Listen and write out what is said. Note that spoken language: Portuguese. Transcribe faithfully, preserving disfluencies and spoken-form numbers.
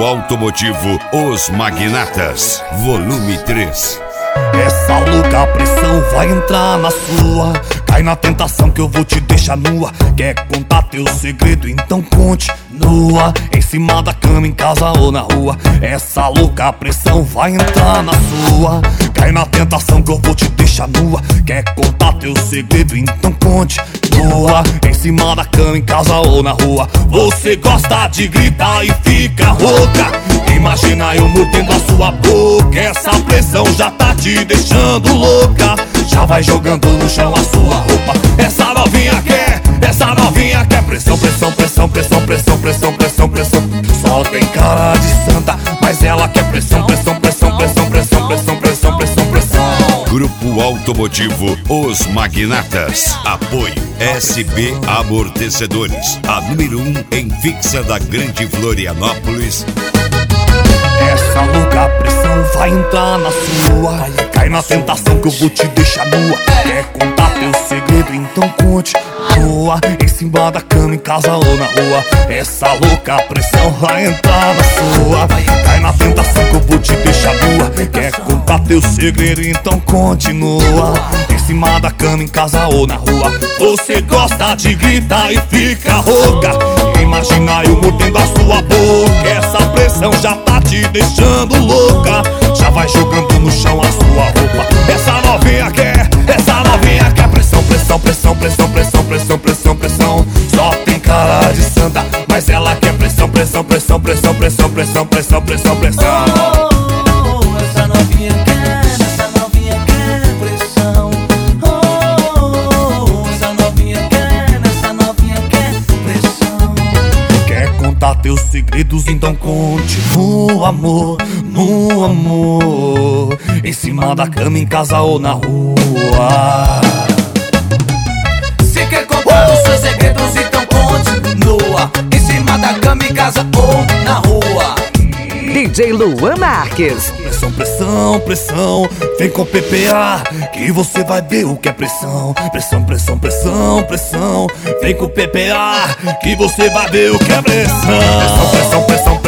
Grupo Automotivo Os Magnatas, volume três. Essa louca pressão vai entrar na sua. Cai na tentação que eu vou te deixar nua. Quer contar teu segredo? Então conte nua. Em cima da cama, em casa ou na rua. Essa louca pressão vai entrar na sua. Cai na tentação que eu vou te deixar nua. Quer contar teu segredo? Então conte nua. Em cima da cama, em casa ou na rua. Você gosta de gritar e fica rouca. Imagina eu mordendo a sua boca. Essa pressão já tá te deixando louca. Já vai jogando no chão a sua roupa. Essa novinha quer, essa novinha quer pressão, pressão, pressão, pressão, pressão, pressão, pressão, pressão. Só tem cara de santa, mas ela quer pressão, pressão, pressão, pressão, pressão, pressão, pressão, pressão, pressão. Grupo Automotivo Os Magnatas. Apoio S B Amortecedores, a número um em fixa da Grande Florianópolis. Essa louca pressão vai entrar na sua. Cai na tentação que eu vou te deixar nua. Quer contar teu segredo? Então conte nua. Em cima da cama, em casa ou na rua. Essa louca pressão vai entrar na sua. Cai na tentação que eu vou te deixar nua. Quer contar teu segredo? Então conte nua. Em cima da cama, em casa ou na rua. Você gosta de gritar e fica rouca. Imagina eu mordendo a sua boca. Essa pressão já tá te deixando louca. Já vai jogando no chão a sua roupa. Essa novinha quer, essa novinha quer pressão, pressão, pressão, pressão, pressão, pressão, pressão, pressão. Só tem cara de santa, mas ela quer pressão, pressão, pressão, pressão, pressão, pressão, pressão, pressão, pressão. Oh, essa novinha quer, essa novinha quer pressão. Oh, essa novinha quer, essa novinha quer pressão. Quer contar teus segredos? Então conte no amor, no amor. Em cima da cama, em casa ou na rua. Se quer contar os seus segredos, então conte nua. Em cima da cama, em casa ou na rua. D J Luan Marques. Pressão, pressão, pressão, vem com P P A que você vai ver o que é pressão. Pressão, pressão, pressão, pressão, vem com P P A que você vai ver o que é pressão. Pressão, pressão, pressão,